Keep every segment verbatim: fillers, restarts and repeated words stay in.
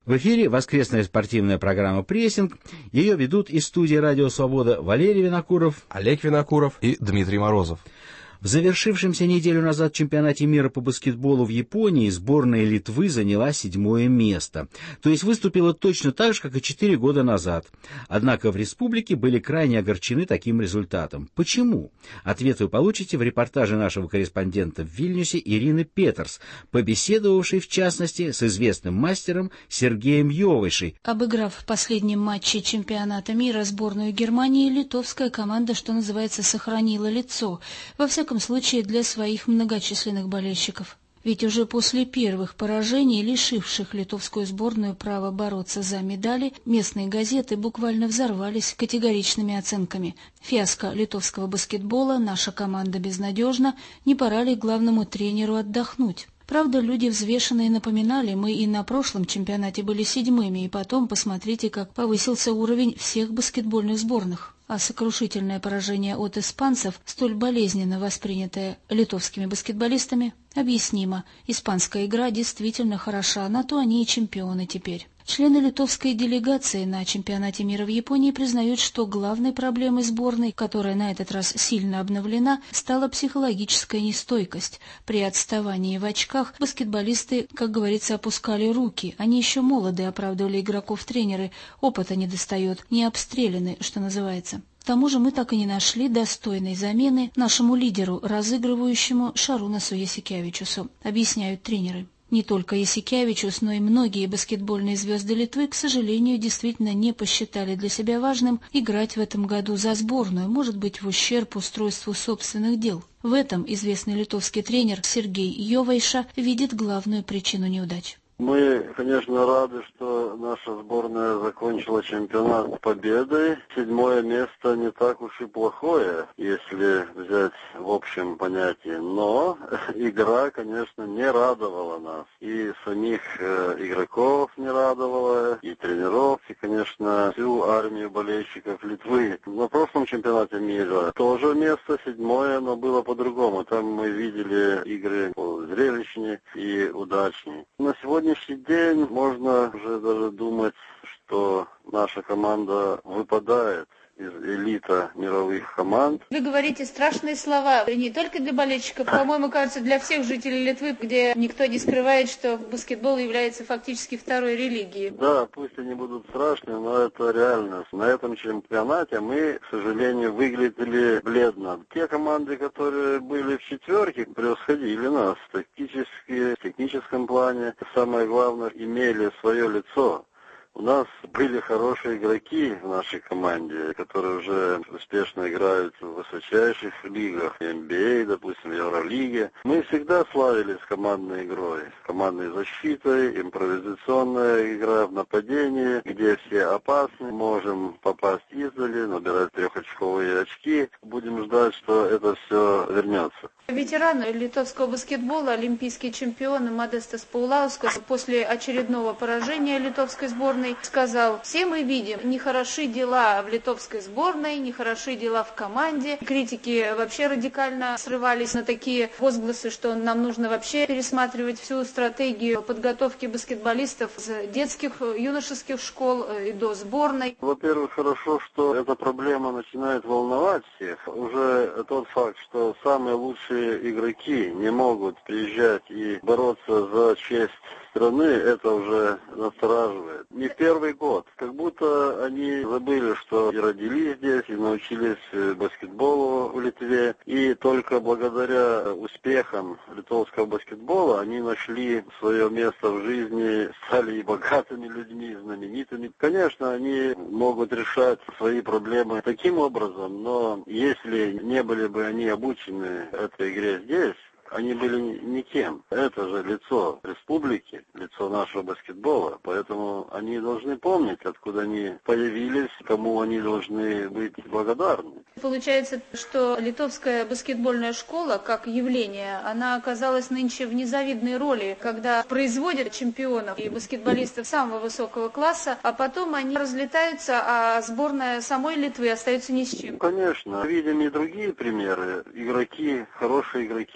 В эфире воскресная спортивная программа «Прессинг». Ее ведут из студии «Радио Свобода» Валерий Винокуров, Олег Винокуров и Дмитрий Морозов. В завершившемся неделю назад чемпионате мира по баскетболу в Японии сборная Литвы заняла седьмое место. То есть выступила точно так же, как и четыре года назад. Однако в республике были крайне огорчены таким результатом. Почему? Ответ вы получите в репортаже нашего корреспондента в Вильнюсе Ирины Петерс, побеседовавшей в частности с известным мастером Сергеем Йовайшей. Обыграв в последнем матче чемпионата мира сборную Германии, литовская команда, что называется, сохранила лицо. Во всяком случае для своих многочисленных болельщиков. Ведь уже после первых поражений, лишивших литовскую сборную права бороться за медали, местные газеты буквально взорвались категоричными оценками. Фиаско литовского баскетбола, наша команда безнадежна, не пора ли главному тренеру отдохнуть? Правда, люди взвешенные напоминали, мы и на прошлом чемпионате были седьмыми, и потом посмотрите, как повысился уровень всех баскетбольных сборных. А сокрушительное поражение от испанцев, столь болезненно воспринятое литовскими баскетболистами, объяснимо. Испанская игра действительно хороша, на то они и чемпионы теперь. Члены литовской делегации на чемпионате мира в Японии признают, что главной проблемой сборной, которая на этот раз сильно обновлена, стала психологическая нестойкость. При отставании в очках баскетболисты, как говорится, опускали руки. Они еще молоды, оправдывали игроков тренеры, опыта не достает, не обстреляны, что называется. К тому же мы так и не нашли достойной замены нашему лидеру, разыгрывающему Шарунасу Ясикевичусу, объясняют тренеры. Не только Ясикевичус, но и многие баскетбольные звезды Литвы, к сожалению, действительно не посчитали для себя важным играть в этом году за сборную, может быть, в ущерб устройству собственных дел. В этом известный литовский тренер Сергей Йовайша видит главную причину неудач. Мы, конечно, рады, что наша сборная закончила чемпионат победой. Седьмое место не так уж и плохое, если взять в общем понятии. Но игра, конечно, не радовала нас. И самих э, игроков не радовала, и тренеров, и, конечно, всю армию болельщиков Литвы. На прошлом чемпионате мира тоже место седьмое, но было по-другому. Там мы видели игры зрелищнее и удачнее. На сегодня На сегодняшний день можно уже даже думать, что наша команда выпадает из элиты мировых команд. Вы говорите страшные слова, не только для болельщиков, по-моему, кажется, для всех жителей Литвы, где никто не скрывает, что баскетбол является фактически второй религией. Да, пусть они будут страшные, но это реальность. На этом чемпионате мы, к сожалению, выглядели бледно. Те команды, которые были в четверке, превосходили нас тактически, в техническом плане. Самое главное, имели свое лицо. У нас были хорошие игроки в нашей команде, которые уже успешно играют в высочайших лигах, эн би эй, допустим, в Евролиге. Мы всегда славились командной игрой, командной защитой, импровизационная игра в нападении, где все опасны, можем попасть издали, набирать трехочковые очки. Будем ждать, что это все вернется. Ветеран литовского баскетбола, олимпийский чемпион Модестас Паулаускас после очередного поражения литовской сборной сказал: все мы видим, нехороши дела в литовской сборной, нехороши дела в команде. Критики вообще радикально срывались на такие возгласы, что нам нужно вообще пересматривать всю стратегию подготовки баскетболистов с детских, юношеских школ и до сборной. Во-первых, хорошо, что эта проблема начинает волновать всех. Уже тот факт, что самые лучшие игроки не могут приезжать и бороться за честь страны, это уже настораживает. Не первый год. Как будто они забыли, что и родились здесь, и научились баскетболу в Литве. И только благодаря успехам литовского баскетбола они нашли свое место в жизни, стали и богатыми людьми, и знаменитыми. Конечно, они могут решать свои проблемы таким образом, но если не были бы они обучены этой игре здесь, они были никем. Это же лицо республики, лицо нашего баскетбола. Поэтому они должны помнить, откуда они появились, кому они должны быть благодарны. Получается, что литовская баскетбольная школа, как явление, она оказалась нынче в незавидной роли, когда производят чемпионов и баскетболистов самого высокого класса, а потом они разлетаются, а сборная самой Литвы остается ни с чем. Конечно. Видим и другие примеры. Игроки, хорошие игроки, звезды,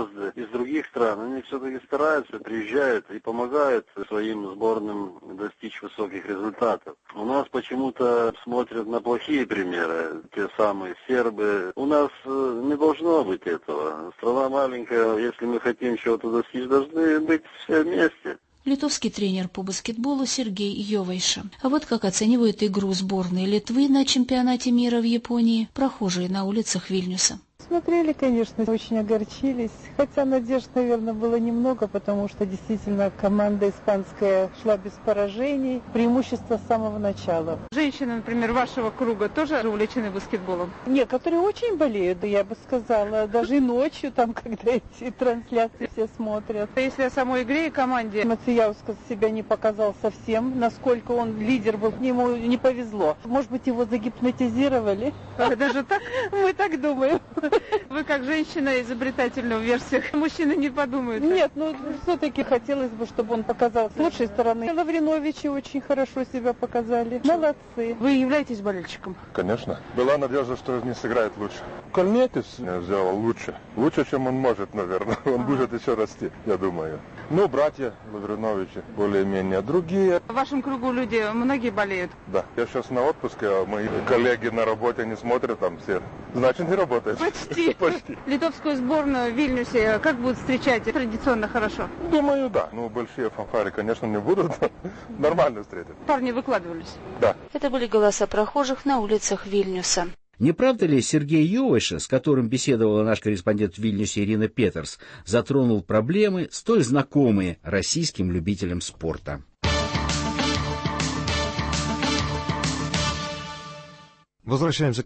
звезды из других стран, они все-таки стараются, приезжают и помогают своим сборным достичь высоких результатов. У нас почему-то смотрят на плохие примеры, те самые сербы. У нас не должно быть этого. Страна маленькая, если мы хотим чего-то достичь, должны быть все вместе. Литовский тренер по баскетболу Сергей Йовайша. А вот как оценивают игру сборной Литвы на чемпионате мира в Японии прохожие на улицах Вильнюса. Смотрели, конечно, очень огорчились, хотя надежд, наверное, было немного, потому что действительно команда испанская шла без поражений, преимущество с самого начала. Женщины, например, вашего круга тоже увлечены баскетболом? Некоторые очень болеют, я бы сказала, даже и ночью, там, когда эти трансляции все смотрят. Если о самой игре и команде. Мацияускас себя не показал совсем, насколько он лидер был, ему не повезло. Может быть, его загипнотизировали? Даже так? Мы так думаем. Вы как женщина изобретательна в версиях. Мужчины не подумают. Нет, ну все-таки хотелось бы, чтобы он показал с лучшей стороны. Лавриновичи очень хорошо себя показали. Молодцы. Вы являетесь болельщиком? Конечно. Была надежда, что не сыграет лучше. Кальметис сделал лучше. Лучше, чем он может, наверное. Он будет еще расти, я думаю. Ну, братья Лавриновичи более-менее. Другие. В вашем кругу люди, многие болеют? Да. Я сейчас на отпуске, а мои коллеги на работе не смотрят там все. Значит, не работает. Почти. Почти. Литовскую сборную в Вильнюсе как будут встречать? Традиционно хорошо? Думаю, да. Ну, большие фанфары, конечно, не будут. Нормально встретят. Парни выкладывались? Да. Это были голоса прохожих на улицах Вильнюса. Не правда ли Сергей Йовайша, с которым беседовала наш корреспондент в Вильнюсе Ирина Петерс, затронул проблемы, столь знакомые российским любителям спорта? Возвращаемся к